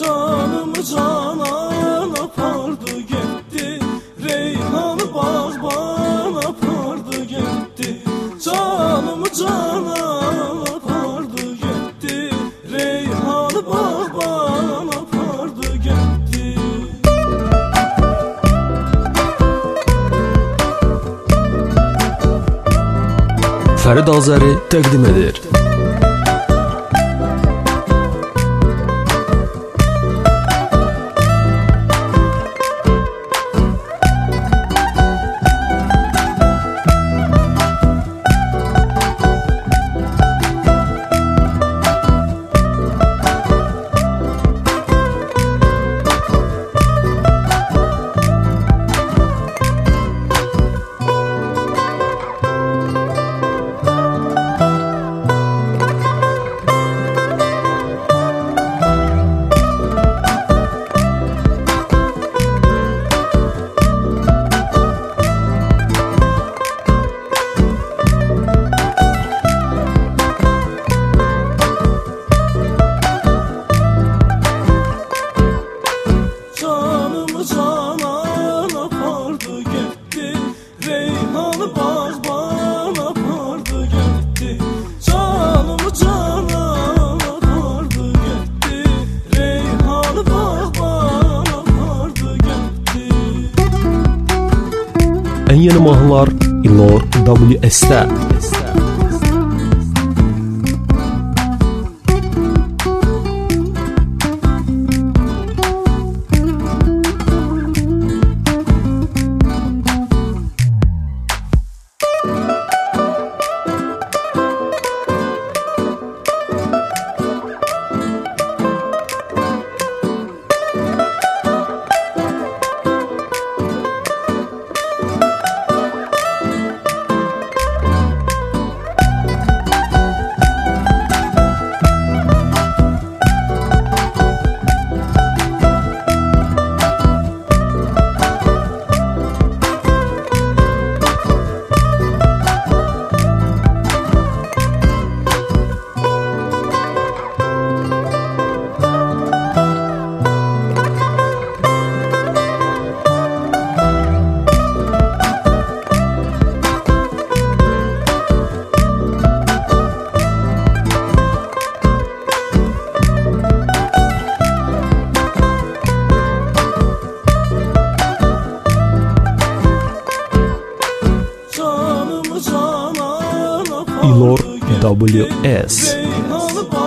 Canımı canan apardı gitti, Reyhanı bağban apardı gitti. Canımı canan apardı gitti, Reyhanı bağban apardı gitti. Fərid Azəri təqdim edir. Canımı canan apardı gitti, Reyhanı bağban apardı gitti. Canımı canan apardı gitti, Reyhanı bağban apardı gitti. Ən yeni mahnılar İlor WS-də. Canımı canan İlor apardı gitti, WS. Reyhanı